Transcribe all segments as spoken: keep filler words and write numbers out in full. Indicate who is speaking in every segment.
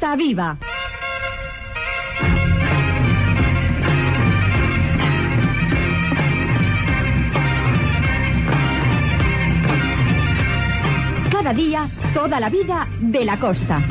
Speaker 1: Costa Viva. Cada día, toda la vida de la costa.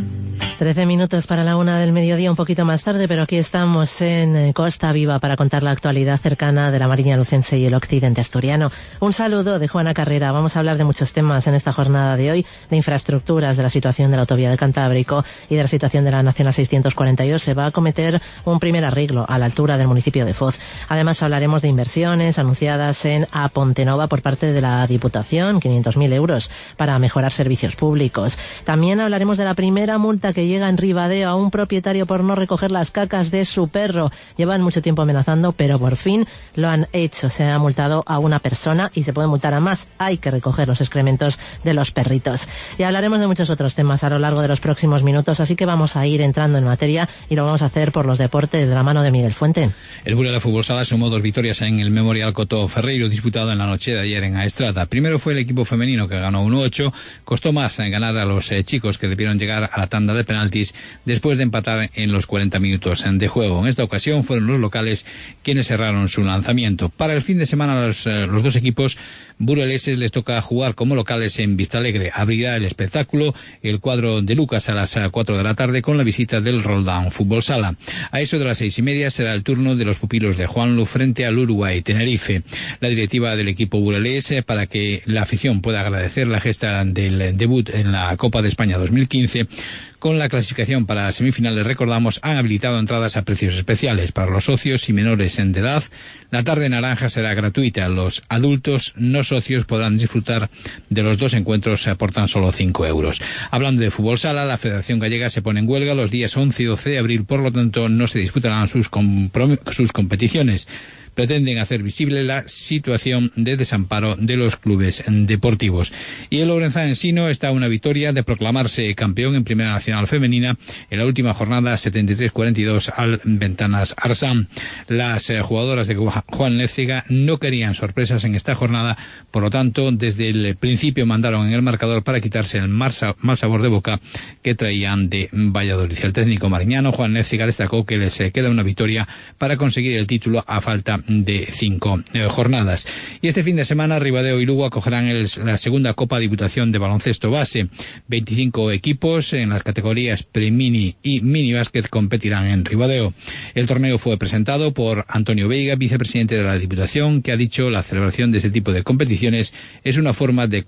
Speaker 2: Trece minutos para la una del mediodía, un poquito más tarde, pero aquí estamos en Costa Viva para contar la actualidad cercana de la Mariña Lucense y el occidente asturiano. Un saludo de Juana Carrera. Vamos a hablar de muchos temas en esta jornada de hoy, de infraestructuras, de la situación de la autovía del Cantábrico y de la situación de la Nacional seiscientos cuarenta y dos. Se va a acometer un primer arreglo a la altura del municipio de Foz. Además hablaremos de inversiones anunciadas en A Pontenova por parte de la Diputación, quinientos mil euros para mejorar servicios públicos. También hablaremos de la primera multa que llega en Ribadeo a un propietario por no recoger las cacas de su perro. Llevan mucho tiempo amenazando, pero por fin lo han hecho. Se ha multado a una persona y se puede multar a más. Hay que recoger los excrementos de los perritos. Y hablaremos de muchos otros temas a lo largo de los próximos minutos, así que vamos a ir entrando en materia y lo vamos a hacer por los deportes de la mano de Miguel Fuente.
Speaker 3: El Burela Fútbol Sala sumó dos victorias en el Memorial Coto Ferreiro disputado en la noche de ayer en Aestrada. Primero fue el equipo femenino que ganó uno ocho. Costó más ganar a los eh, chicos que debieron llegar a la tanda de penaltis después de empatar en los cuarenta minutos de juego. En esta ocasión fueron los locales quienes cerraron su lanzamiento. Para el fin de semana los, eh, los dos equipos bureleses les toca jugar como locales en Vistalegre. Abrirá el espectáculo el cuadro de Lucas a las cuatro de la tarde con la visita del Roldán Fútbol Sala. A eso de las seis y media será el turno de los pupilos de Juanlu frente al Uruguay Tenerife. La directiva del equipo burelés, eh, para que la afición pueda agradecer la gesta del debut en la Copa de España dos mil quince, con la clasificación para semifinales, recordamos, han habilitado entradas a precios especiales para los socios y menores de edad. La tarde naranja será gratuita. Los adultos no socios podrán disfrutar de los dos encuentros por tan solo cinco euros. Hablando de fútbol sala, la Federación Gallega se pone en huelga los días once y doce de abril, por lo tanto no se disputarán sus, sus competiciones. Pretenden hacer visible la situación de desamparo de los clubes deportivos. Y el Ourense Ensino está a una victoria de proclamarse campeón en Primera Nacional Femenina en la última jornada setenta y tres cuarenta y dos al Ventanas Arsán. Las eh, jugadoras de Juan Léciga no querían sorpresas en esta jornada, por lo tanto desde el principio mandaron en el marcador para quitarse el mal sabor de boca que traían de Valladolid. El técnico mariñano Juan Léciga destacó que les queda una victoria para conseguir el título a falta de cinco eh, jornadas. Y este fin de semana Ribadeo y Lugo acogerán el, la segunda Copa Diputación de Baloncesto Base. veinticinco equipos en las categorías pre-mini y mini-básquet competirán en Ribadeo. El torneo fue presentado por Antonio Veiga, vicepresidente de la Diputación, que ha dicho la celebración de este tipo de competiciones es una forma de,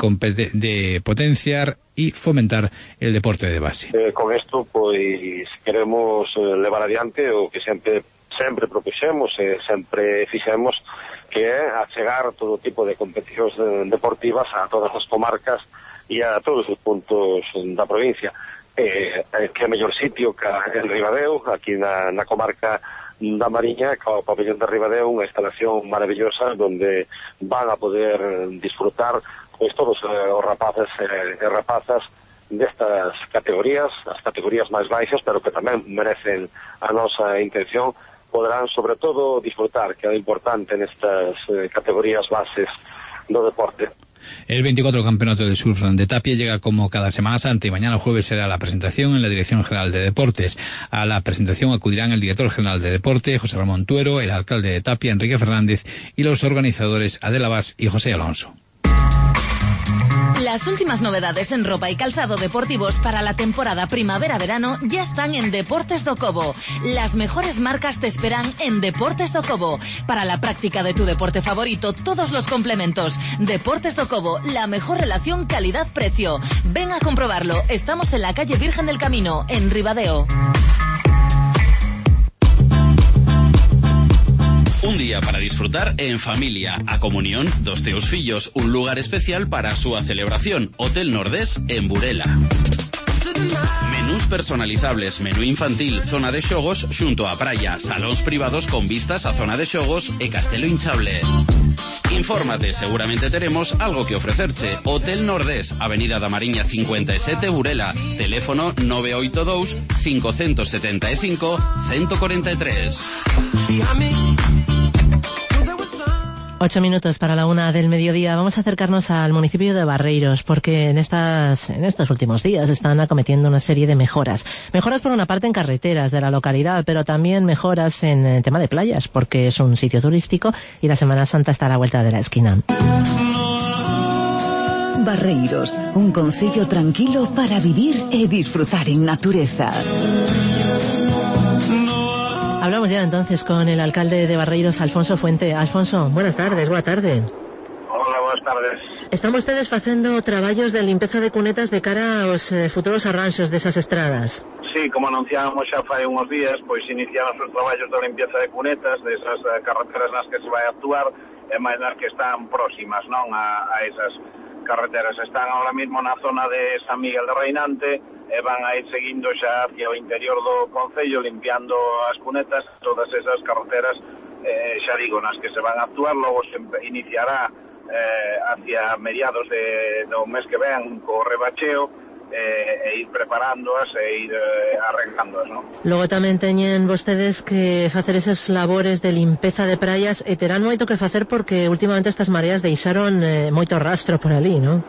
Speaker 3: de potenciar y fomentar el deporte de base.
Speaker 4: Eh, con esto, pues, queremos eh, levar adiante o que sempre sempre propuxemos e sempre fixemos que é achegar todo tipo de competicións deportivas a todas as comarcas e a todos os puntos da provincia. Eh, que é mellor sitio que en Ribadeo, aquí na, na comarca da Mariña, que o pabellón de Ribadeo, unha instalación maravillosa onde van a poder disfrutar pois todos eh, os rapaces e eh, rapazas destas categorías, as categorías máis baixas, pero que tamén merecen a nosa intención. Podrán, sobre todo, disfrutar, que é importante nestas eh, categorías bases do deporte.
Speaker 3: El veinticuatro Campeonato de Surf de Tapia llega como cada Semana Santa y mañana jueves será la presentación en la Dirección General de Deportes. A la presentación acudirán el director general de Deporte, José Ramón Tuero, el alcalde de Tapia, Enrique Fernández, y los organizadores Adela Vaz y José Alonso.
Speaker 5: Las últimas novedades en ropa y calzado deportivos para la temporada primavera-verano ya están en Deportes do Cobo. Las mejores marcas te esperan en Deportes do Cobo. Para la práctica de tu deporte favorito, todos los complementos. Deportes do Cobo, la mejor relación calidad-precio. Ven a comprobarlo. Estamos en la calle Virgen del Camino, en Ribadeo.
Speaker 6: Un día para disfrutar en familia. A comunión dos teus fillos. Un lugar especial para su celebración. Hotel Nordés en Burela. Menús personalizables, menú infantil, zona de xogos xunto a praia, salóns privados con vistas a zona de xogos e castelo hinchable. Infórmate, seguramente teremos algo que ofrecerche. Hotel Nordés, Avenida da Mariña cincuenta e sete, Burela. Teléfono nove oito dous, cinco sete cinco, uno cuatro tres.
Speaker 2: Ocho minutos para la una del mediodía. Vamos a acercarnos al municipio de Barreiros, porque en estas, en estos últimos días están acometiendo una serie de mejoras. Mejoras por una parte en carreteras de la localidad, pero también mejoras en el tema de playas, porque es un sitio turístico y la Semana Santa está a la vuelta de la esquina.
Speaker 7: Barreiros, un concello tranquilo para vivir e disfrutar en natureza.
Speaker 2: Hablamos ya entonces con el alcalde de Barreiros, Alfonso Fuente. Alfonso, buenas tardes, boa tarde.
Speaker 8: Hola, buenas tardes.
Speaker 2: Están vostedes facendo traballos de limpeza de cunetas de cara aos eh, futuros arranxos desas estradas.
Speaker 8: Sí, como anunciábamos xa fai uns días, pois iniciamos os traballos de limpieza de cunetas desas uh, carreteras nas que se vai actuar e máis nas que están próximas, non, a, a esas carreteras. Están ahora mismo na zona de San Miguel de Reinante e van a ir seguindo xa hacia o interior do concello limpiando as cunetas, todas esas carreteras, eh, xa digo, nas que se van a actuar. Logo se iniciará eh, hacia mediados de, do mes que ven co rebacheo eh, e ir preparándoas e ir eh, arreglándoas, non?
Speaker 2: Logo tamén teñen vostedes que facer esas labores de limpeza de praias e terán moito que facer porque últimamente estas mareas deixaron eh, moito rastro por ali, non?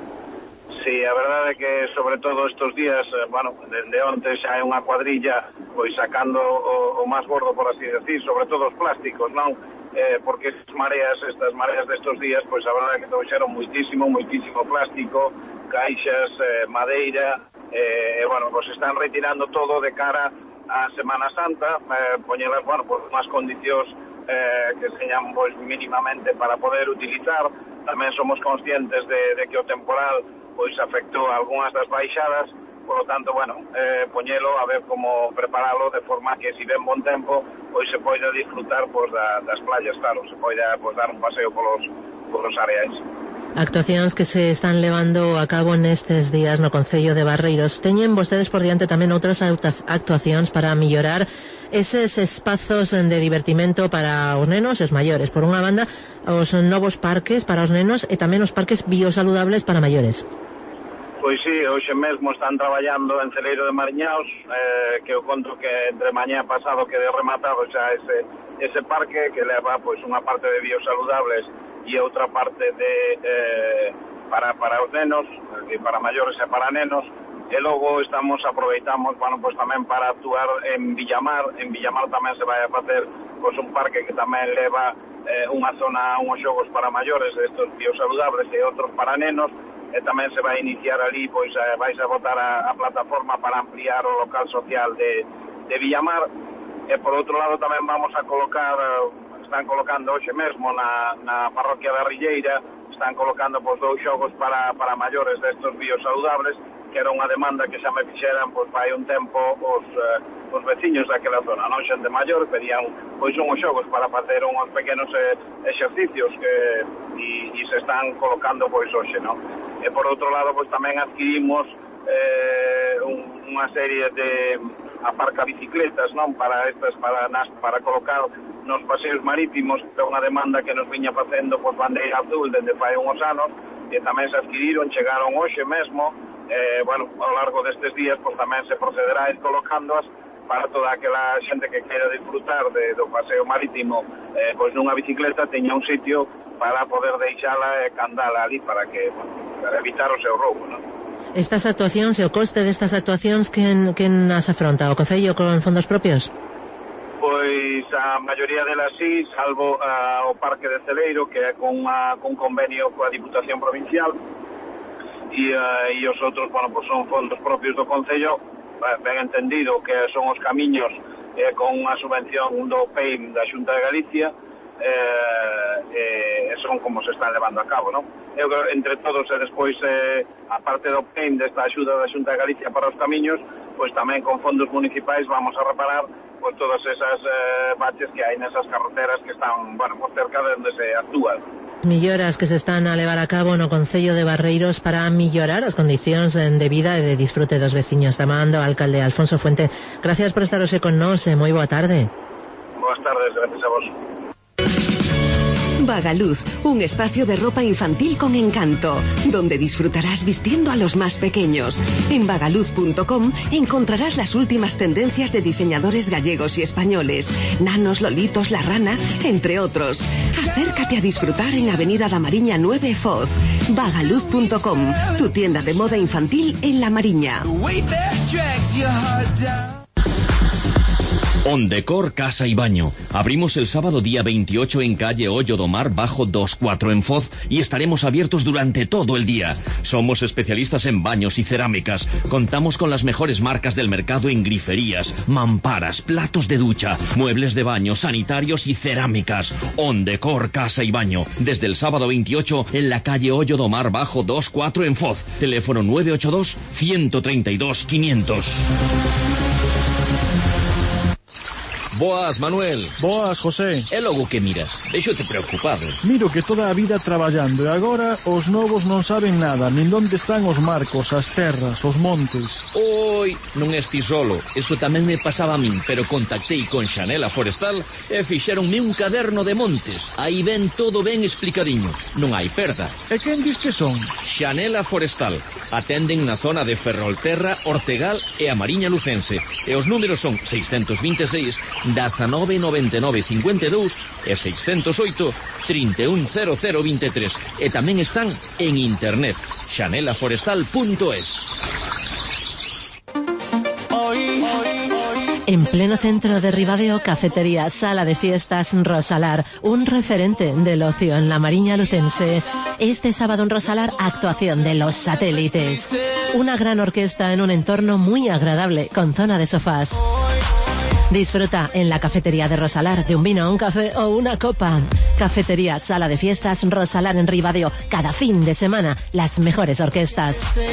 Speaker 8: Sí, a verdade é que sobre todo estes días, bueno, dende onte xa hai unha cuadrilla pois sacando o, o máis gordo, por así decir, sobre todo os plásticos, non? Eh, porque estas mareas, estas mareas destes días, pois a verdade é que trouxeron muitísimo, muitísimo plástico, caixas, eh, madeira, eh, e, bueno, pois están retirando todo de cara á Semana Santa, eh, poñelas, bueno, por unhas condicións eh, que señan, pois, mínimamente para poder utilizar. Tamén somos conscientes de, de que o temporal pois afectou a algunhas das baixadas, por lo tanto, bueno, eh, poñelo a ver como preparalo de forma que si ven bon tempo, pois se poida disfrutar pois, da, das playas, claro, se poida pois, dar un paseo polos, polos areais.
Speaker 2: Actuacións que se están levando a cabo nestes días no Concello de Barreiros. Teñen vostedes por diante tamén outras actuacións para mellorar eses espazos de divertimento para os nenos e os maiores. Por unha banda, os novos parques para os nenos e tamén os parques biosaludables para maiores.
Speaker 8: Pois sí, hoxe mesmo están traballando en Celeiro de Mariñaos, eh, que eu conto que entre mañá pasado quede rematado xa ese, ese parque que leva pois unha parte de biosaludables e outra parte de eh, para, para os nenos, e para maiores e para nenos, e logo estamos, aproveitamos, bueno, pois tamén para actuar en Villamar. En Villamar tamén se vai a facer pois un parque que tamén leva eh, unha zona, unhos xogos para maiores, estos biosaludables e outros para nenos, e tamén se vai iniciar ali, pois eh, vais a botar a, a plataforma para ampliar o local social de, de Villamar. E por outro lado tamén vamos a colocar, están colocando hoxe mesmo na, na parroquia da Rilleira, están colocando pois dous xogos para, para maiores destos biosaludables, que era unha demanda que xa me fixeran pois fai un tempo os, eh, os veciños daquela zona, non, xente maior, pedían pois unhos xogos para facer unhos pequenos eh, exercicios que e, e se están colocando pois hoxe, non? E por outro lado, pois tamén adquirimos eh, un, unha serie de aparca bicicletas, non, para estas para nas, para colocar nos paseos marítimos, que é unha demanda que nos viña facendo pois Bandeira Azul dende fai uns anos, e tamén se adquiriron, chegaron hoxe mesmo, eh, bueno, ao largo destes días pois tamén se procederá a ir colocándoas para toda aquela xente que queira disfrutar de, do paseo marítimo eh, pois nunha bicicleta teña un sitio para poder deixala e candala ali para que, bueno, para evitar o seu roubo, non?
Speaker 2: Estas actuacións e o coste destas actuacións quen, quen as afronta? O Concello con fondos propios?
Speaker 8: Pois a maioría delas sí, salvo uh, o Parque de Celeiro, que é con, uh, con convenio coa Diputación Provincial, e, uh, e os outros, bueno, pues son fondos propios do Concello, ben entendido que son os camiños eh, con unha subvención do P E I M da Xunta de Galicia, eh, eh, son como se están levando a cabo, non? Eu, entre todos, e despois, eh, a parte do P E I M desta axuda da Xunta de Galicia para os camiños, pois tamén con fondos municipais vamos a reparar pois todas esas eh, baches que hai nesas carreteras que están, bueno, por cerca de onde se actúan.
Speaker 2: Melloras que se están a levar a cabo no Concello de Barreiros para mellorar as condicións de vida e de disfrute dos veciños. Tamando, alcalde Alfonso Fuente, gracias por estar hoxe con nós e moi boa tarde.
Speaker 8: Boas tardes, gracias a vos.
Speaker 9: Vagaluz, un espacio de ropa infantil con encanto, donde disfrutarás vistiendo a los más pequeños. En vagaluz punto com encontrarás las últimas tendencias de diseñadores gallegos y españoles, Nanos, Lolitos, La Rana, entre otros. Acércate a disfrutar en Avenida da Mariña nueve Foz. vagaluz punto com, tu tienda de moda infantil en La Mariña.
Speaker 10: Ondecor Casa y Baño. Abrimos el sábado día veintiocho en calle Hoyo do Mar bajo veinticuatro en Foz y estaremos abiertos durante todo el día. Somos especialistas en baños y cerámicas. Contamos con las mejores marcas del mercado en griferías, mamparas, platos de ducha, muebles de baño, sanitarios y cerámicas. Ondecor Casa y Baño. Desde el sábado veintiocho en la calle Hoyo do Mar bajo veinticuatro en Foz. Teléfono nueve ocho dos, uno tres dos, quinientos.
Speaker 11: Boas, Manuel.
Speaker 12: Boas, José.
Speaker 11: É logo que miras. Deixo-te preocupado.
Speaker 12: Miro que toda a vida traballando e agora os novos non saben nada, nin onde están os marcos, as terras, os montes.
Speaker 11: Oi, non esti solo. Eso tamén me pasaba a min, pero contactei con Xanela Forestal e fixeronme un caderno de montes. Aí ven todo ben explicadiño. Non hai perda.
Speaker 12: E quen dis que son?
Speaker 11: Xanela Forestal. Atenden na zona de Ferrolterra, Ortegal e a Mariña Lucense. E os números son seiscentos veintiséis, diecinueve noventa e nove cincuenta e dous e seiscentos oito, trinta e un cero cero veintitrés. E tamén están en internet, xanela forestal punto es.
Speaker 2: En pleno centro de Ribadeo, cafetería, sala de fiestas Rosalar, un referente del ocio en la Mariña Lucense. Este sábado en Rosalar, actuación de Los Satélites. Una gran orquesta en un entorno muy agradable, con zona de sofás. Disfruta en la cafetería de Rosalar de un vino, un café o una copa. Cafetería, sala de fiestas Rosalar en Ribadeo. Cada fin de semana, las mejores orquestas.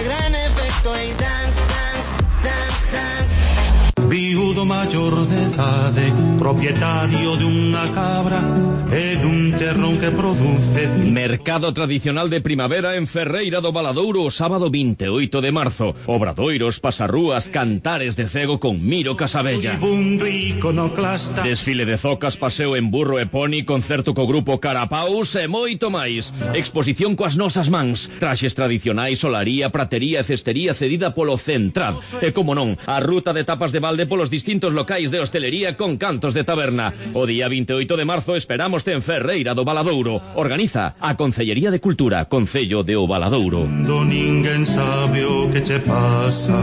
Speaker 13: Viudo maior de edade, propietario de unha cabra e dun terrón que produce...
Speaker 10: Mercado tradicional de primavera en Ferreira do Valadouro o sábado veintiocho de marzo. Obradoiros, pasarrúas, cantares de cego con Miro Casabella. Desfile de zocas, paseo en burro e poni, concerto co grupo Carapaus e moito máis. Exposición coas nosas mans. Traxes tradicionais, solaría, pratería e cestería cedida polo Centrad. E como non, a ruta de tapas de balde polos distintos locais de hostelería con cantos de taberna. O día veintiocho de marzo esperámoste en Ferreira do Valadouro. Organiza a Concellería de Cultura, Concello de O Valadouro.
Speaker 13: Ninguén sabe o que che pasa.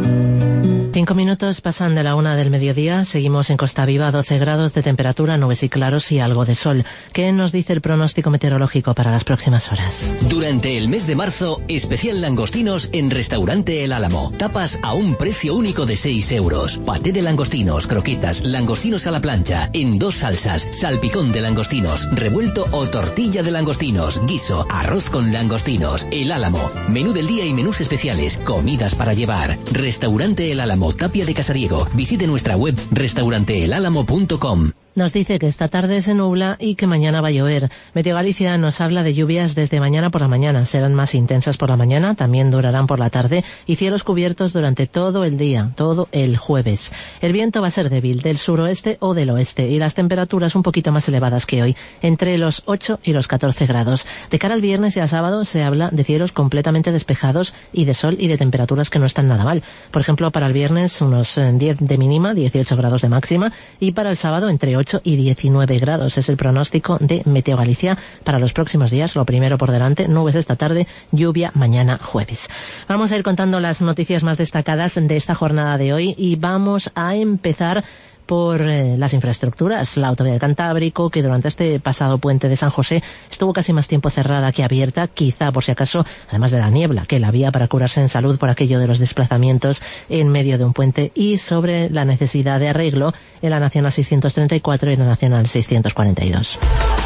Speaker 2: Cinco minutos pasan de la una del mediodía. Seguimos en Costa Viva, doce grados de temperatura, nubes y claros y algo de sol. ¿Qué nos dice el pronóstico meteorológico para las próximas horas?
Speaker 14: Durante el mes de marzo, especial langostinos en Restaurante El Álamo. Tapas a un precio único de seis euros. Paté de langostinos, croquetas, langostinos a la plancha, en dos salsas, salpicón de langostinos, revuelto o tortilla de langostinos, guiso, arroz con langostinos. El Álamo. Menú del día y menús especiales. Comidas para llevar. Restaurante El Álamo, Tapia de Casariego. Visite nuestra web restaurante el álamo punto com.
Speaker 2: Nos dice que esta tarde se nubla y que mañana va a llover. Meteo Galicia nos habla de lluvias desde mañana por la mañana. Serán más intensas por la mañana, también durarán por la tarde y cielos cubiertos durante todo el día, todo el jueves. El viento va a ser débil del suroeste o del oeste y las temperaturas un poquito más elevadas que hoy, entre los ocho y los catorce grados. De cara al viernes y al sábado se habla de cielos completamente despejados y de sol y de temperaturas que no están nada mal. Por ejemplo, para el viernes unos diez de mínima, dieciocho grados de máxima y para el sábado entre ocho y diecinueve grados. Es el pronóstico de Meteo Galicia para los próximos días. Lo primero por delante, nubes esta tarde, lluvia mañana jueves. Vamos a ir contando las noticias más destacadas de esta jornada de hoy y vamos a empezar por eh, las infraestructuras. La autovía del Cantábrico, que durante este pasado puente de San José estuvo casi más tiempo cerrada que abierta, quizá por si acaso, además de la niebla, que la había para curarse en salud por aquello de los desplazamientos en medio de un puente, y sobre la necesidad de arreglo en la Nacional seiscientos treinta y cuatro y la Nacional seiscientos cuarenta y dos.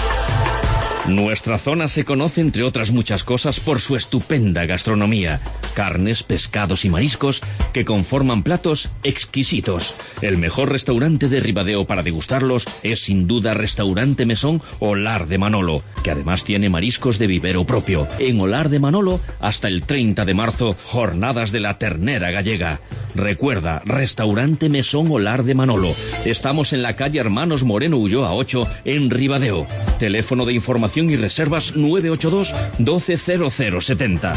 Speaker 10: Nuestra zona se conoce, entre otras muchas cosas, por su estupenda gastronomía. Carnes, pescados y mariscos que conforman platos exquisitos. El mejor restaurante de Ribadeo para degustarlos es sin duda Restaurante Mesón Olar de Manolo, que además tiene mariscos de vivero propio. En Olar de Manolo, hasta el treinta de marzo, jornadas de la ternera gallega. Recuerda, Restaurante Mesón Olar de Manolo. Estamos en la calle Hermanos Moreno Ulloa ocho, en Ribadeo. Teléfono de información y reservas nueve ocho dos doce cero cero setenta.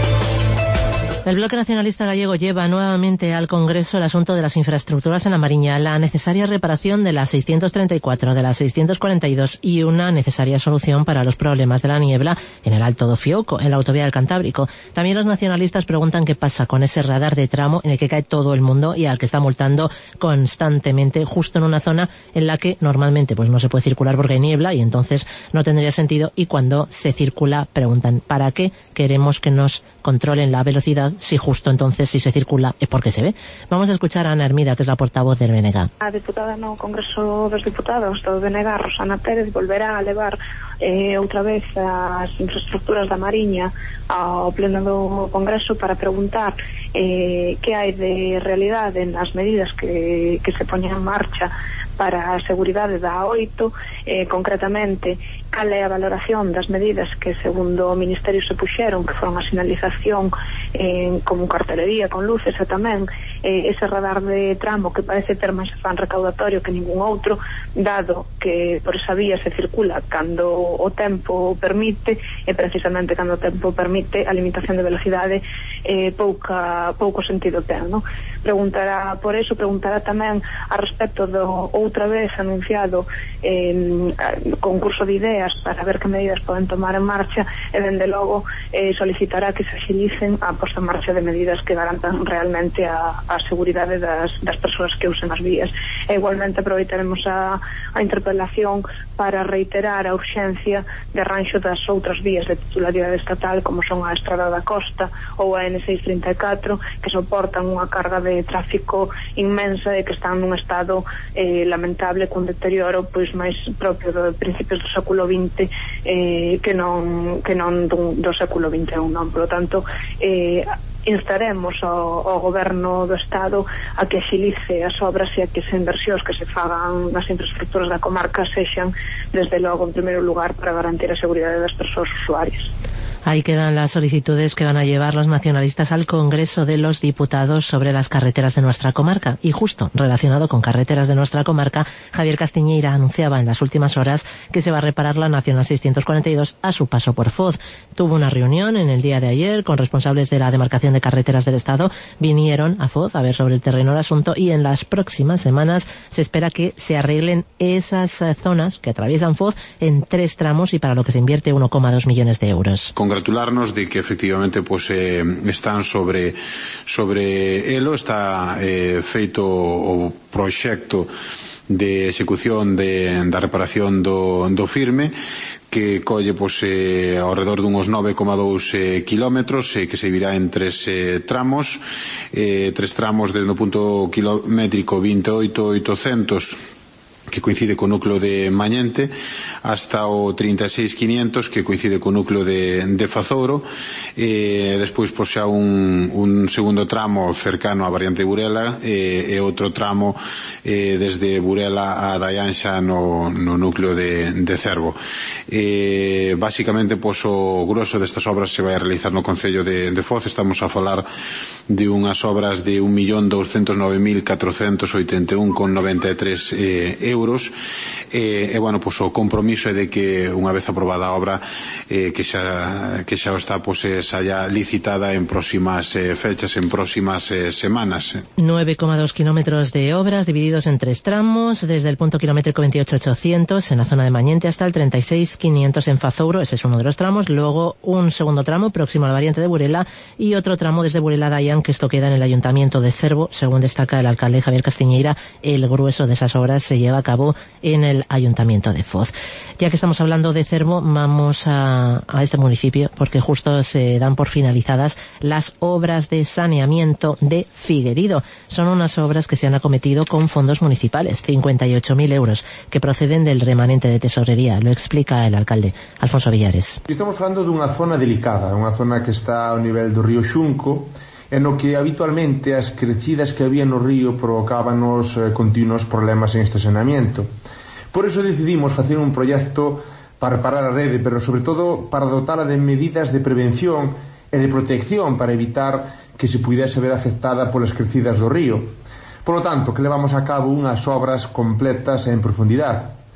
Speaker 2: El Bloque Nacionalista Gallego lleva nuevamente al Congreso el asunto de las infraestructuras en la Mariña, la necesaria reparación de la seiscientos treinta y cuatro, de la seiscientos cuarenta y dos y una necesaria solución para los problemas de la niebla en el Alto do Fiouco, en la autovía del Cantábrico. También los nacionalistas preguntan qué pasa con ese radar de tramo en el que cae todo el mundo y al que está multando constantemente, justo en una zona en la que normalmente pues no se puede circular porque hay niebla y entonces no tendría sentido, y cuando se circula preguntan ¿para qué queremos que nos controlen la velocidad si justo entonces si se circula es porque se ve? Vamos a escuchar a Ana Hermida, que es la portavoz del B N G.
Speaker 15: A diputada no Congreso dos Diputados do B N G, Rosana Pérez, volverá a levar eh, outra vez as infraestructuras da Mariña ao pleno do Congreso para preguntar eh, que hai de realidade nas medidas que, que se poñen en marcha para a seguridade da A oito, eh, concretamente cal é a valoración das medidas que segundo o Ministerio se puxeron, que foron a sinalización eh, como cartelería con luces e tamén eh, ese radar de tramo que parece ter máis afán recaudatorio que ningún outro, dado que por esa vía se circula cando o tempo permite, e precisamente cando o tempo permite a limitación de velocidade eh, pouca, pouco sentido ten, no? Preguntará por eso, preguntará tamén a respecto do outra vez anunciado eh, concurso de ideas para ver que medidas poden tomar en marcha, e dende logo eh, solicitará que se axilicen a posta en marcha de medidas que garantan realmente a, a seguridade das, das persoas que usen as vías. E igualmente aproveitaremos a, a interpelación para reiterar a urxencia de arranxo das outras vías de titularidade estatal, como son a Estrada da Costa ou a N seiscentos trinta e catro, que soportan unha carga de tráfico inmensa e que están nun estado eh, lamentable, cun deterioro pois máis propio de principios do século vinte eh, que non que non do, do século vinte e un, non? Por lo tanto, eh, instaremos ao, ao goberno do Estado a que axilice as obras e a que as inversións que se fagan nas infraestructuras da comarca sexan, desde logo, en primeiro lugar, para garantir a seguridade das persoas usuarias.
Speaker 2: Ahí quedan las solicitudes que van a llevar los nacionalistas al Congreso de los Diputados sobre las carreteras de nuestra comarca. Y justo relacionado con carreteras de nuestra comarca, Javier Castiñeira anunciaba en las últimas horas que se va a reparar la Nacional seiscientos cuarenta y dos a su paso por Foz. Tuvo una reunión en el día de ayer con responsables de la demarcación de carreteras del Estado. Vinieron a Foz a ver sobre el terreno el asunto y en las próximas semanas se espera que se arreglen esas zonas que atraviesan Foz en tres tramos y para lo que se invierte uno coma dos millones de euros.
Speaker 16: Congratularnos de que efectivamente pues, eh, están sobre sobre elo, está eh, feito o proxecto de execución de, da reparación do, do firme, que colle pues, eh, ao redor dunhos nove coma dous eh, kilómetros, eh, que se divirá en tres eh, tramos, eh, tres tramos desde o punto kilométrico vinte e oito mil oitocentos, que coincide co núcleo de Mañente, hasta o trinta e seis mil quinientos, que coincide co núcleo de, de Fazouro, e despois pois, xa un, un segundo tramo cercano á variante de Burela, e, e outro tramo e, desde Burela a Dayanxa no, no núcleo de, de Cervo. E, basicamente, pois, o grosso destas obras se vai a realizar no Concello de, de Foz. Estamos a falar de unhas obras de un millón douscentos nove mil catrocentos oitenta e un con noventa e tres eh, euros, e, e bueno, pois o compromiso é de que unha vez aprobada a obra eh, que xa que xa está pois xa ya licitada en próximas eh, fechas, en próximas eh, semanas.
Speaker 2: nueve coma dos kilómetros de obras divididos en tres tramos, desde el punto kilométrico veintiocho mil ochocientos en la zona de Mañente hasta el treinta y seis mil quinientos en Fazouro. Ese es uno de los tramos. Luego un segundo tramo próximo a la variante de Burela y otro tramo desde Burela a Dayan, que esto queda en el Ayuntamiento de Cervo. Según destaca el alcalde Javier Castiñeira, el grueso de esas obras se lleva a cabo en el Ayuntamiento de Foz. Ya que estamos hablando de Cervo, vamos a, a este municipio, porque justo se dan por finalizadas las obras de saneamiento de Figuerido. Son unas obras que se han acometido con fondos municipales, cincuenta y ocho mil euros, que proceden del remanente de tesorería. Lo explica el alcalde, Alfonso Villares.
Speaker 17: Estamos falando dunha zona delicada, unha zona que está ao nivel do río Xunco, en o que habitualmente as crecidas que había no río provocábanos eh, continuos problemas en este saneamiento. Por eso decidimos facer un proxecto para reparar a rede, pero sobre todo para dotala de medidas de prevención e de protección para evitar que se puidese ver afectada polas crecidas do río. Por lo tanto, que levamos a cabo unhas obras completas e en profundidade.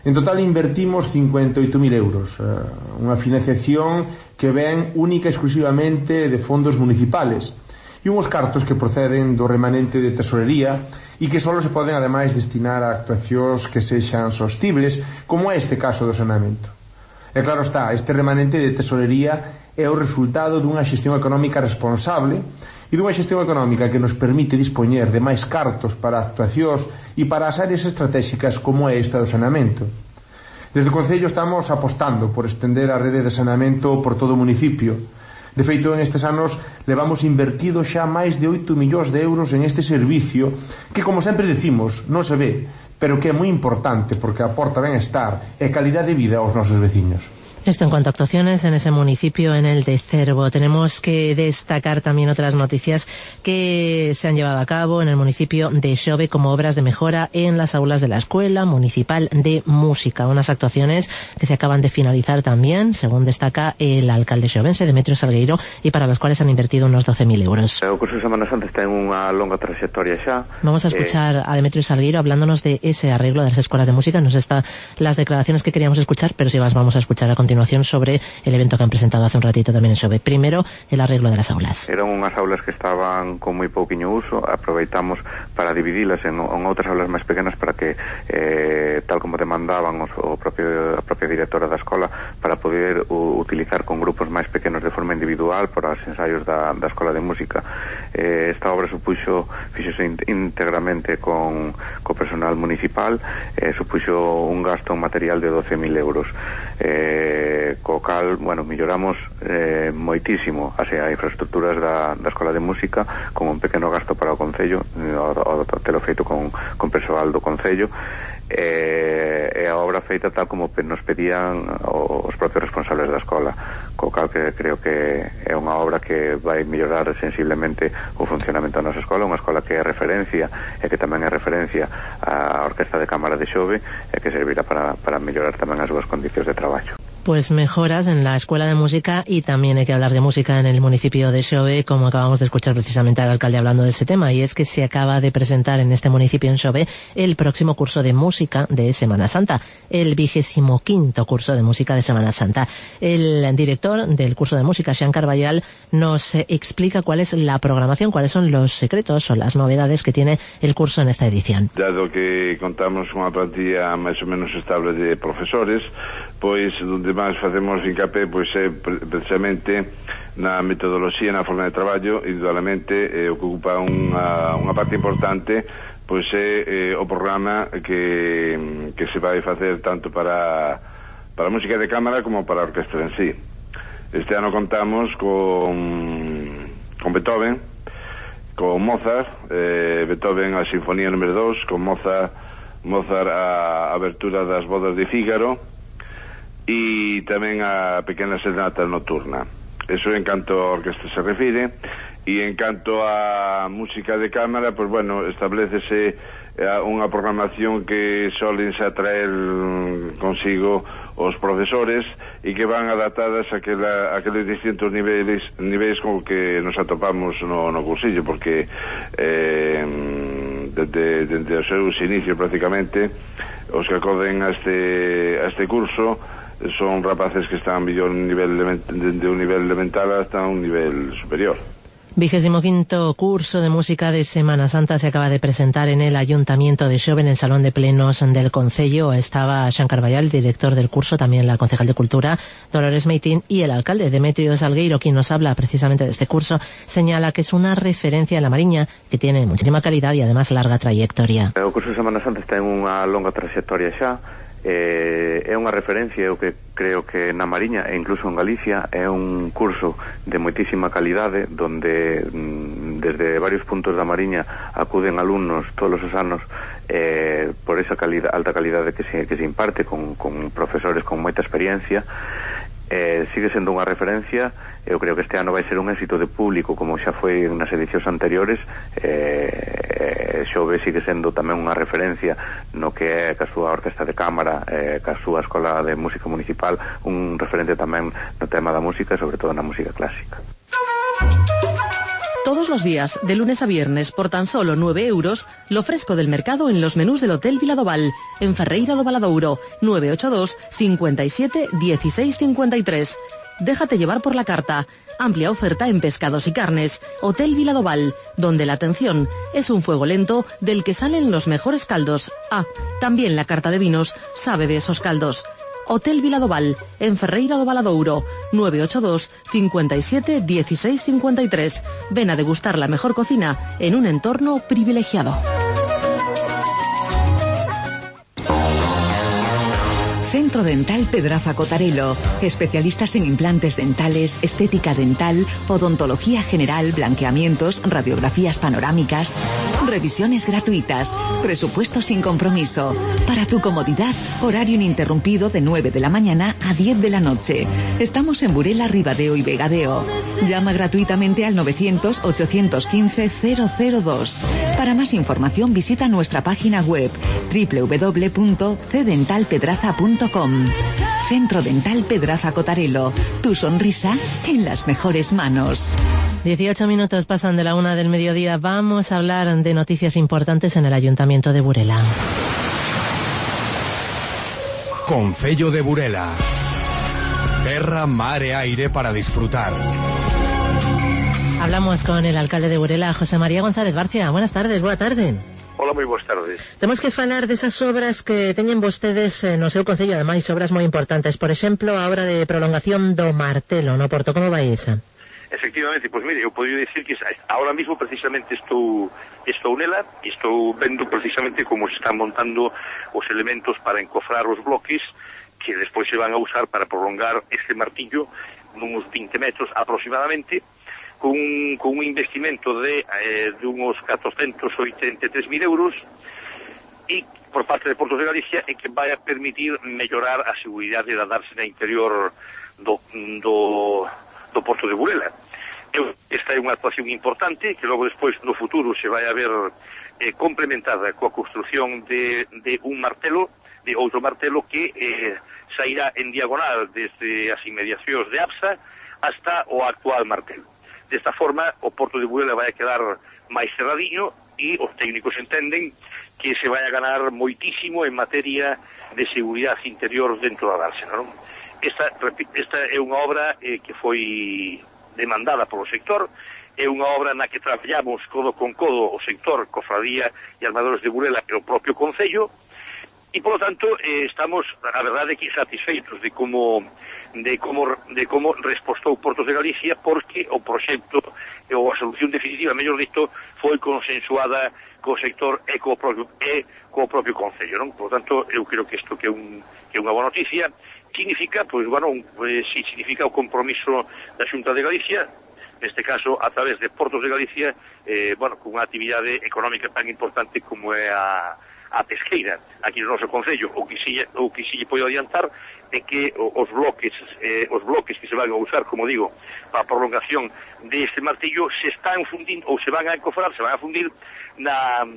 Speaker 17: En total invertimos cincuenta e oito mil euros, unha financiación que ven única e exclusivamente de fondos municipales e unhos cartos que proceden do remanente de tesorería e que só se poden ademais destinar a actuacións que sexan sostibles, como é este caso do saneamento. E claro está, este remanente de tesorería é o resultado dunha xestión económica responsable e dunha xestión económica que nos permite dispoñer de máis cartos para actuacións e para as áreas estratégicas como é esta do saneamento. Desde o Concello estamos apostando por estender a rede de saneamento por todo o municipio. De feito, en estes anos levamos invertido xa máis de oito millóns de euros en este servicio que, como sempre decimos, non se ve, pero que é moi importante porque aporta benestar e calidade de vida aos nosos veciños.
Speaker 2: Esto en cuanto a actuaciones en ese municipio, en el de Cervo. Tenemos que destacar también otras noticias que se han llevado a cabo en el municipio de Xove como obras de mejora en las aulas de la Escuela Municipal de Música. Unas actuaciones que se acaban de finalizar también, según destaca el alcalde xovense, Demetrio Salgueiro, y para las cuales han invertido unos doce mil euros.
Speaker 18: O curso de Semana Santa está en unha longa trayectoria xa.
Speaker 2: Vamos a escuchar eh... a Demetrio Salgueiro hablándonos de ese arreglo de las escuelas de música. Nos están las declaraciones que queríamos escuchar, pero si vas vamos a escuchar a continuación sobre el evento que han presentado hace un ratito también en Xove. Primero, el arreglo de las aulas.
Speaker 18: Eran unhas aulas que estaban con moi pouquiño uso, aproveitamos para dividilas en, en outras aulas máis pequenas para que, eh, tal como demandaban os, o propio, a propia directora da escola, para poder u, utilizar con grupos máis pequenos de forma individual para os ensaios da, da escola de música. Eh, esta obra supuxo, fixose íntegramente con co personal municipal, eh, supuxo un gasto en material de doce mil euros. Eh, co cal, bueno, milloramos eh, moitísimo as infraestructuras da, da escola de música con un pequeno gasto para o Concello, o, o, o telo feito con, con persoal do Concello, e, e a obra feita tal como nos pedían os propios responsables da escola, co cal que creo que é unha obra que vai mellorar sensiblemente o funcionamento da nosa escola, unha escola que é referencia e que tamén é referencia á Orquesta de Cámara de Xove e que servirá para, para mellorar tamén as súas condicións de traballo.
Speaker 2: Pues mejoras en la escuela de música y también hay que hablar de música en el municipio de Xove, como acabamos de escuchar precisamente al alcalde hablando de ese tema, y es que se acaba de presentar en este municipio en Xove el próximo curso de música de Semana Santa, el vigésimo quinto curso de música de Semana Santa. El director del curso de música, Xan Carballal, nos explica cuál es la programación, cuáles son los secretos o las novedades que tiene el curso en esta edición.
Speaker 19: Dado que contamos con unha plantilla máis ou menos estable de profesores, pois onde máis facemos fincapé pois é precisamente na metodoloxía, na forma de traballo, indudablemente eh, o que ocupa unha, unha parte importante pois é eh, o programa que, que se vai facer tanto para, para a música de cámara como para a orquestra en sí. Este ano contamos con, con Beethoven, con Mozart, eh, Beethoven a Sinfonía número dos, con Mozart, Mozart a abertura das bodas de Fígaro, e tamén a pequena serenata nocturna. Eso en canto a orquesta se refire, e en canto a música de cámara, pues bueno, establecese unha programación que solen se atraer consigo os profesores e que van adaptadas a aquela, a aqueles distintos niveis, niveis con que nos atopamos no, no cursillo, porque eh, desde, desde os seus inicios prácticamente os que acoden a este, a este curso son rapaces que están mellor un nivel de un nivel elemental hasta un nivel superior.
Speaker 2: Vigésimo quinto curso de música de Semana Santa se acaba de presentar en el Ayuntamiento de Xove, en el Salón de Plenos del Concello. Estaba Xan Carballal, director del curso, también la concejal de Cultura, Dolores Meitín, y el alcalde, Demetrio Salgueiro, quien nos habla precisamente de este curso, señala que es una referencia en la Mariña, que tiene muchísima calidad y además larga trayectoria.
Speaker 18: O curso de Semana Santa está en unha longa trayectoria xa, eh, é unha referencia, eu que creo que na Mariña e incluso en Galicia é un curso de moitísima calidade, donde mm, desde varios puntos da Mariña acuden alumnos todos os anos eh, por esa calidad, alta calidade que se, que se imparte con, con profesores con moita experiencia. Eh, sigue sendo unha referencia. Eu creo que este ano vai ser un éxito de público como xa foi nas edicións anteriores. eh, Xove sigue sendo tamén unha referencia no que é ca súa orquesta de cámara, eh, ca súa escola de música municipal, un referente tamén no tema da música, sobre todo na música clásica.
Speaker 20: Todos los días, de lunes a viernes, por tan solo nueve euros, lo fresco del mercado en los menús del Hotel Viladoval, en Ferreira do Valadouro, nueve ocho dos, cincuenta y siete, dieciséis cincuenta y tres. Déjate llevar por la carta. Amplia oferta en pescados y carnes. Hotel Viladoval, donde la atención es un fuego lento del que salen los mejores caldos. Ah, también la carta de vinos sabe de esos caldos. Hotel Viladoval, en Ferreira do Valadouro, nueve ocho dos, cincuenta y siete, dieciséis cincuenta y tres. Ven a degustar la mejor cocina en un entorno privilegiado.
Speaker 7: Centro Dental Pedraza Cotarelo. Especialistas en implantes dentales, estética dental, odontología general, blanqueamientos, radiografías panorámicas. Revisiones gratuitas. Presupuesto sin compromiso. Para tu comodidad, horario ininterrumpido de nueve de la mañana a diez de la noche. Estamos en Burela, Ribadeo y Vegadeo. Llama gratuitamente al novecientos, ochocientos quince, cero cero dos. Para más información visita nuestra página web doble u doble u doble u punto c dental pedraza punto com. Centro Dental Pedraza Cotarelo. Tu sonrisa en las mejores manos.
Speaker 2: dieciocho minutos pasan de la una del mediodía. Vamos a hablar de noticias importantes en el Ayuntamiento de Burela.
Speaker 21: Concello de Burela. Terra, mar e aire para disfrutar.
Speaker 2: Hablamos con el alcalde de Burela, José María González Barcia. Buenas tardes, boa tarde.
Speaker 22: Hola, moi boas tardes.
Speaker 2: Temos que falar desas obras que teñen vostedes no seu concello, ademais obras moi importantes. Por exemplo, a obra de prolongación do Martelo no Porto. Como vai esa?
Speaker 22: Efectivamente, pois mire, eu poderia dicir que ahora mismo precisamente estou estou nela, estou vendo precisamente como se están montando os elementos para encofrar os bloques que despois se van a usar para prolongar este martillo nuns vinte metros aproximadamente, con un, con un investimento de, eh, de unos cuatrocientos ochenta y tres mil euros e por parte de Portos de Galicia e que vai a permitir mellorar a seguridade da dársena interior do, do, do Porto de Burela. Esta é unha actuación importante que logo despois no futuro se vai a ver eh, complementada coa construción de, de un martelo, de outro martelo que eh, sairá en diagonal desde as inmediacións de APSA hasta o actual martelo. Desta forma, o Porto de Burela vai a quedar máis cerradiño e os técnicos entenden que se vai a ganar moitísimo en materia de seguridade interior dentro da dársena, non? Esta, esta é unha obra eh, que foi demandada polo sector, é unha obra na que traballamos codo con codo o sector, Cofradía e Armadores de Burela e o propio Concello, e polo tanto eh, estamos, a verdade, que satisfeitos de como de como de como respostou Portos de Galicia, porque o proxecto ou a solución definitiva, mellor dito, foi consensuada co sector e co propio, e co propio Concello, non? Por tanto, eu creo que isto que é un que é unha boa noticia. Significa, pois, bueno, un, eh, si significa o compromiso da Xunta de Galicia, neste caso a través de Portos de Galicia, eh, bueno, con unha actividade económica tan importante como é a a pesqueira aquí no noso concello. O que si, o que si lle podo adiantar é que os bloques eh, os bloques que se van a usar, como digo, para a prolongación deste martillo se están fundindo, ou se van a encofrar, se van a fundir na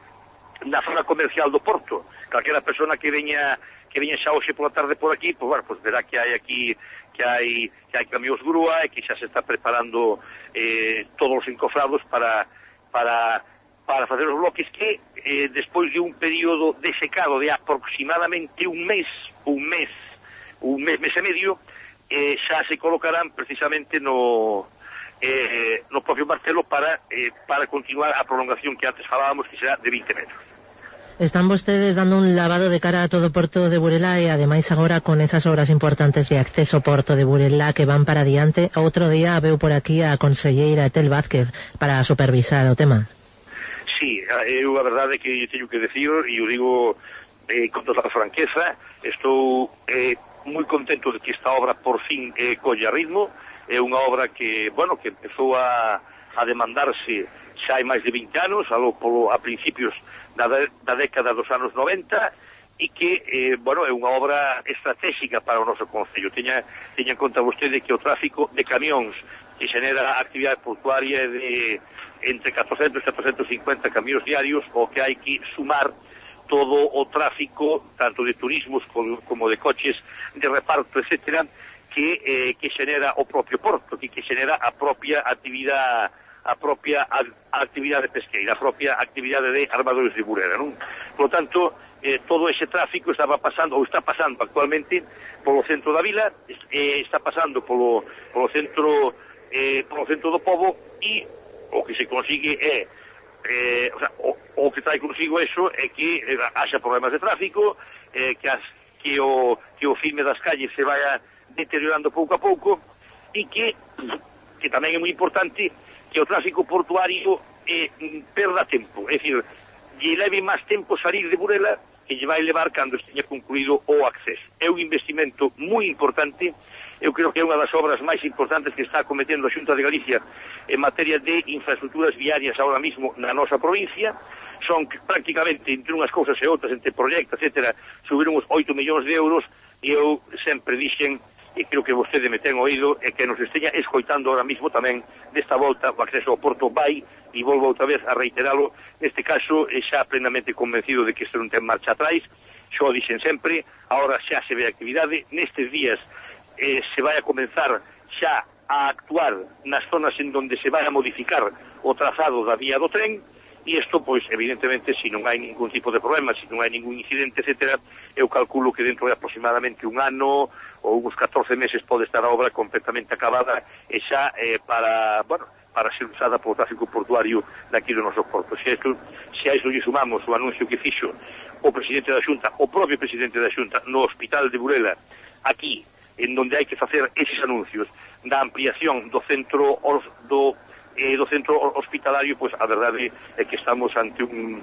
Speaker 22: na zona comercial do Porto. Calquera persona que veña que veña xa hoxe pola tarde por aquí, pois, bueno, pois verá que hai aquí que hai que hai camións grúa e que xa se está preparando eh, todos os encofrados para para para facer os bloques que eh, despois de un período de secado de aproximadamente un mes, un mes, un mes, mes e medio, eh, xa se colocarán precisamente no eh, no propio martelo para eh, para continuar a prolongación que antes falábamos, que será de vinte metros.
Speaker 2: Están vostedes dando un lavado de cara a todo o Porto de Burela e ademais agora con esas obras importantes de acceso ao Porto de Burela que van para diante. Outro día veu por aquí a conselleira Etel Vázquez para supervisar o tema.
Speaker 22: Sí, eu a verdade que teño que decir, e o digo eh, con toda a franqueza, estou eh, moi contento de que esta obra por fin eh, colla ritmo. É unha obra que, bueno, que empezou a, a demandarse xa hai máis de vinte anos, algo polo, a principios da, da década dos anos noventa, e que, eh, bueno, é unha obra estratégica para o noso concello. Teña, teña en conta vostede que o tráfico de camións que xenera a actividade portuaria de entre catrocentos e catrocentos e cincuenta camións diarios, o que hai que sumar todo o tráfico, tanto de turismos como de coches de reparto, etcétera, que, eh, que xenera o propio porto, que, que xenera a propia actividade a propia a, a actividade pesqueira, a propia actividade de armadores de Burela, non? Por lo tanto, eh, todo ese tráfico estaba pasando, ou está pasando actualmente polo centro da vila, eh, está pasando polo, polo centro eh, polo centro do pobo, e o que se consigue é eh, o, sea, o, o que trae consigo eso é que eh, haxa problemas de tráfico, eh, que, as, que, o, que o filme das calles se vaya deteriorando pouco a pouco, e que que tamén é moi importante que o tráfico portuario eh, perda tempo, é dicir, lle leve máis tempo salir de Burela que lle vai levar cando esteña concluído o acceso. É un investimento moi importante, eu creo que é unha das obras máis importantes que está cometendo a Xunta de Galicia en materia de infraestructuras viarias ahora mismo na nosa provincia. Son prácticamente, entre unhas cousas e outras, entre proxectos, etcétera, subiron uns oito millóns de euros, e eu sempre dixen, e creo que vostede me ten oído, e que nos esteña escoitando ahora mismo tamén desta volta o acceso ao Porto vai, e volvo outra vez a reiteralo, neste caso xa plenamente convencido de que isto non ten marcha atrás, xo dixen sempre, agora xa se ve a actividade, nestes días eh, se vai a comenzar xa a actuar nas zonas en donde se vai a modificar o trazado da vía do tren, e isto, pois, evidentemente, se non hai ningún tipo de problema, se non hai ningún incidente, etcétera, eu calculo que dentro de aproximadamente un ano ou uns catorce meses pode estar a obra completamente acabada e xa eh, para, bueno, para ser usada polo tráfico portuario daqui do noso porto. Se a isto, se a isto lle sumamos o anuncio que fixo o presidente da Xunta, o propio presidente da Xunta, no Hospital de Burela, aquí, en donde hai que facer eses anuncios da ampliación do centro do eh, do centro hospitalario, pois a verdade é que estamos ante un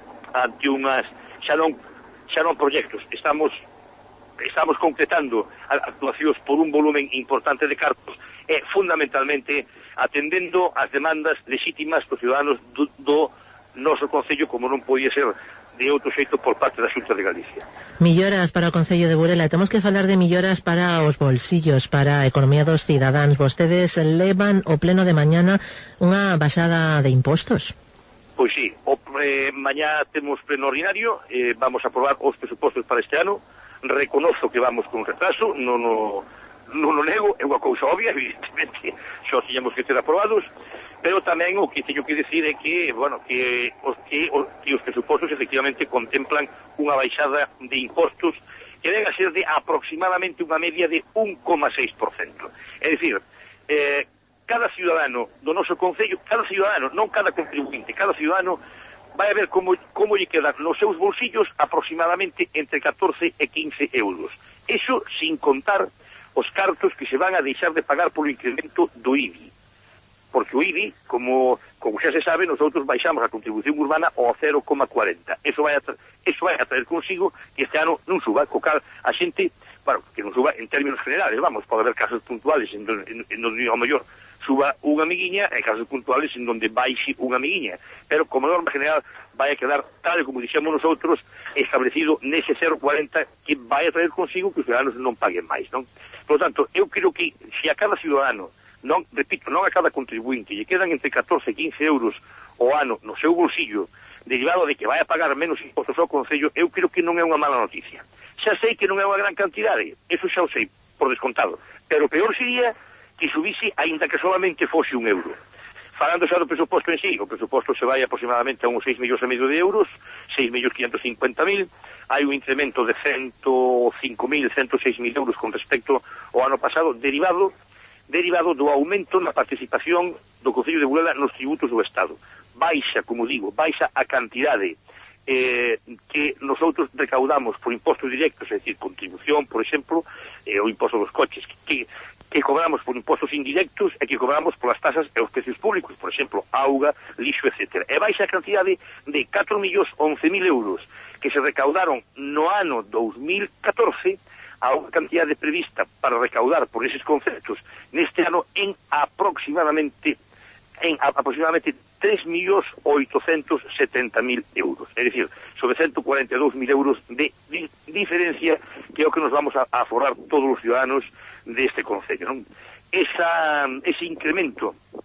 Speaker 22: ante unhas xa non xa non proxectos, estamos estamos concretando actuacións por un volumen importante de cartos, e fundamentalmente atendendo as demandas legítimas dos ciudadanos do, do noso concello, como non podía ser de outro xeito por parte da Xunta de Galicia.
Speaker 2: Milloras para o Concello de Burela. Temos que falar de milloras para os bolsillos, para a economía dos cidadáns. Vostedes levan o pleno de mañana unha baixada de impostos.
Speaker 22: Pois sí, o, eh, mañá temos pleno ordinario, eh, vamos a aprobar os presupostos para este ano. Reconozo que vamos con retraso, non o, non o nego, é unha cousa obvia, evidentemente, xo tiñamos que ter aprobados, pero tamén o que teño que decir é que, bueno, que os, que, os, que os presupostos efectivamente contemplan unha baixada de impostos que ven a ser de aproximadamente unha media de un coma seis por cento. É dicir, eh, cada ciudadano do noso concello, cada ciudadano, non cada contribuinte, cada ciudadano vai a ver como, como lle quedan nos seus bolsillos aproximadamente entre catorce e quince euros. Eso sin contar os cartos que se van a deixar de pagar polo incremento do I B I. Porque o I B I, como, como xa se sabe, nosotros baixamos a contribución urbana ao cero coma cuarenta. Eso vai a, tra eso vai a traer consigo que este ano non suba, co cal a xente, bueno, que non suba en términos generales, vamos, pode haber casos puntuales en, en, en donde ao mellor suba unha amiguinha e casos puntuales en donde baixe unha amiguinha, pero como norma general vai a quedar, tal como dixemos nosotros, establecido nese cero coma cuarenta que vai a traer consigo que os ciudadanos non paguen máis, non? Por lo tanto, eu creo que se a cada ciudadano, non, repito, non a cada contribuinte, lle quedan entre catorce e quince euros ao ano no seu bolsillo, derivado de que vai a pagar menos impostos ao Concello, eu creo que non é unha mala noticia. Xa sei que non é unha gran cantidade, eso xa o sei, por descontado, pero peor sería que subise aínda que solamente fose un euro. Falando xa do presuposto en sí, o presuposto se vai aproximadamente a uns seis millóns e medio de euros, seis millóns quinhentos e cincuenta mil, hai un incremento de ciento cinco mil, ciento seis mil euros con respecto ao ano pasado, derivado derivado do aumento na participación do Concello de Burela nos tributos do Estado. Baixa, como digo, baixa a cantidade eh, que nosotros recaudamos por impostos directos, é dicir, contribución, por exemplo, eh, o imposto dos coches, que, que cobramos por impostos indirectos e que cobramos polas tasas e os precios públicos, por exemplo, auga, lixo, etcétera. E baixa a cantidade de catro millóns once mil euros que se recaudaron no ano dous mil catorce a unha cantidade prevista para recaudar por eses conceptos neste ano en aproximadamente en aproximadamente tres millóns oitocentos setenta mil euros, é dicir, sobre ciento cuarenta e dous mil euros de, de diferencia que é o que nos vamos a, a aforrar todos os ciudadanos deste concello, non? Esa, ese incremento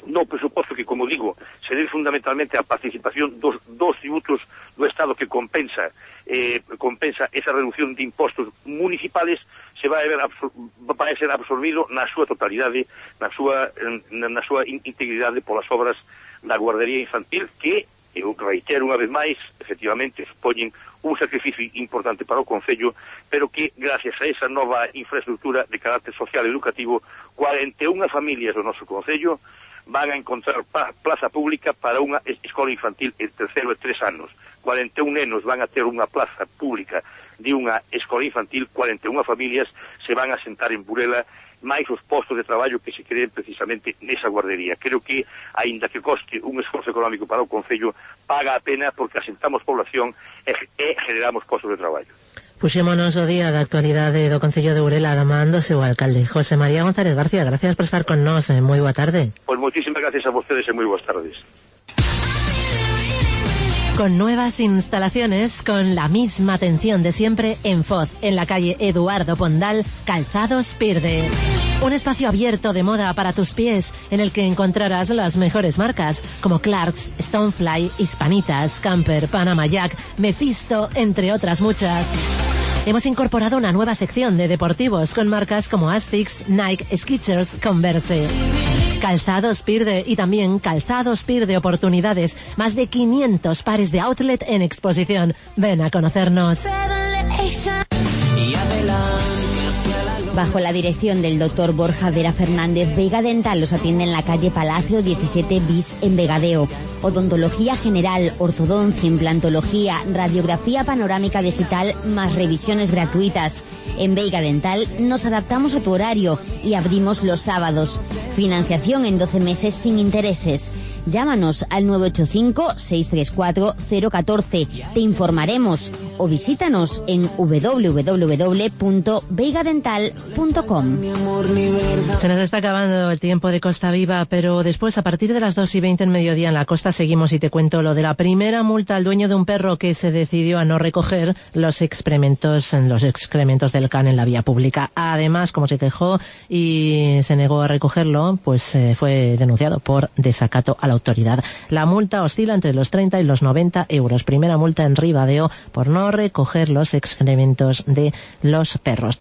Speaker 22: no presuposto que, como digo, se debe fundamentalmente a participación dos, dos tributos do Estado que compensa eh, compensa esa reducción de impostos municipales, se vai, ver, vai ser absorbido na súa totalidade, na súa, na, na súa integridade polas obras da guardería infantil, que, eu reitero unha vez máis, efectivamente, supoñen un sacrificio importante para o Concello, pero que, gracias a esa nova infraestructura de carácter social e educativo, cuarenta e unha familias do noso Concello van a encontrar plaza pública para unha escola infantil en terceiro e tres anos. cuarenta e un nenos van a ter unha plaza pública de unha escola infantil, cuarenta e unha familias se van a sentar en Burela, máis os postos de traballo que se creen precisamente nesa guardería. Creo que, aínda que coste un esforzo económico para o Concello, paga a pena porque asentamos población e, e generamos postos de traballo.
Speaker 2: Puxémonos o día da actualidade do Concello de Burela damándose o alcalde José María González Barcia. Gracias por estar con nós, eh, moi boa tarde.
Speaker 22: Pois moitísimas gracias a vostedes e moi boas tardes.
Speaker 2: Con nuevas instalaciones, con la misma atención de siempre en Foz, en la calle Eduardo Pondal, Calzados Pirde. Un espacio abierto de moda para tus pies, en el que encontrarás las mejores marcas, como Clarks, Stonefly, Hispanitas, Camper, Panama Jack, Mephisto, entre otras muchas. Hemos incorporado una nueva sección de deportivos con marcas como Asics, Nike, Skechers, Converse. Calzados Pirde y también Calzados Pirde Oportunidades. Más de quinientos pares de outlet en exposición. Ven a conocernos.
Speaker 1: Bajo la dirección del doctor Borja Vera Fernández, Vega Dental los atiende en la calle Palacio diecisiete bis en Vegadeo. Odontología general, ortodoncia, implantología, radiografía panorámica digital, más revisiones gratuitas. En Vega Dental nos adaptamos a tu horario y abrimos los sábados. Financiación en doce meses sin intereses. Llámanos al nueve ocho cinco, seis tres cuatro, cero uno cuatro. Te informaremos o visítanos en w w w punto veiga dental punto com.
Speaker 2: Se nos está acabando el tiempo de Costa Viva, pero después, a partir de las dos y veinte en mediodía en la costa, seguimos y te cuento lo de la primera multa al dueño de un perro que se decidió a no recoger los excrementos, los excrementos del can en la vía pública. Además, como se quejó y se negó a recogerlo, pues eh, fue denunciado por desacato a la autoridad. La multa oscila entre los treinta y los noventa euros. Primera multa en Ribadeo por no recoger los excrementos de los perros.